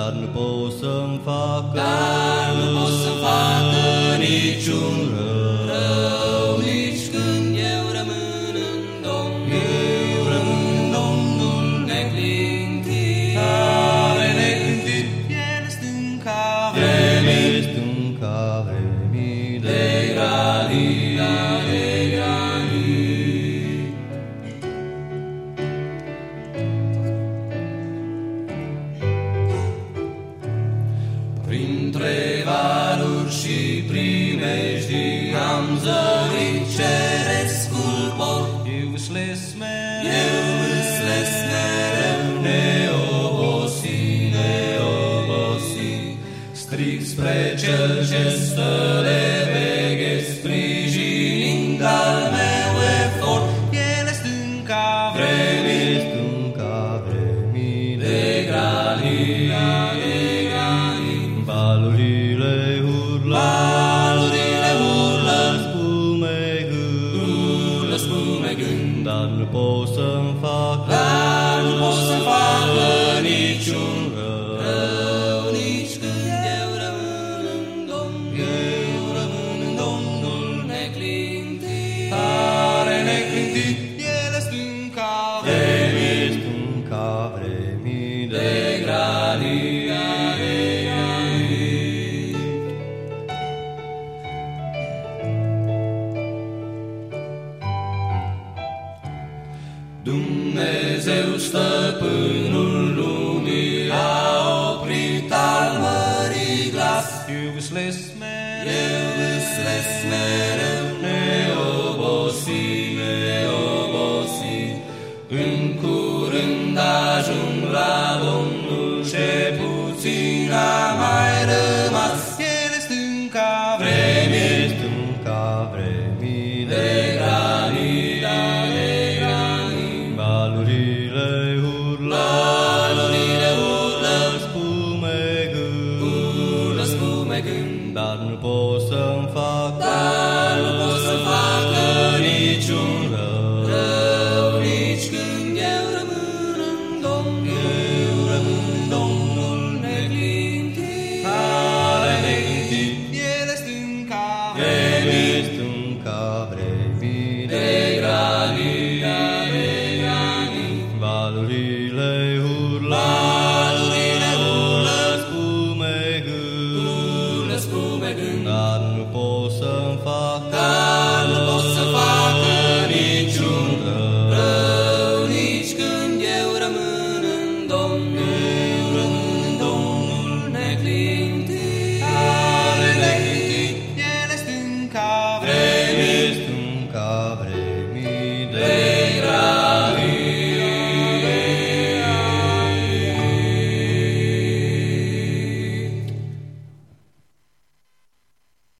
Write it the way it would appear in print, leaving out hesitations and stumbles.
dar nu pot să-mi facă, niciun rău, nici când eu rămân în Domnul. Eu rămân în Domnul Neclintit, care neclintit, el stânca vremii, stânca vremii de granit. Printre valuri și primejdii am zărit cerescul port. Eu îslesc mereu, neobosi, stric spre cel ce stă de veche, sprijinind al meu efort. el stânca vremii, stânca vremii De granit, valurile urlă, spumegând, dar nu pot să-mi facă, nu pot să facă niciun rău. nici când eu rămân în Domnul. Eu rămân în Domnul Neclintit, care neclintit, el stânca vremii, stânca vremii de granit. Dumnezeu, stăpânul lumii, a oprit al mării glas. Eu îslesc mereu, neobosi, în curând ajung la Domnul, ce puțin a mai rămas. el stânca vremii, stânca vremii de Granit, valurile urlă, spumegând, dar nu pot să-mi facă, nu pot să facă niciun rău, nici când eu rămân în Domnul. Eu rămân în Domnul Neclintit, care neclintit, el stânca vremii, stânca vremii de granit, valurile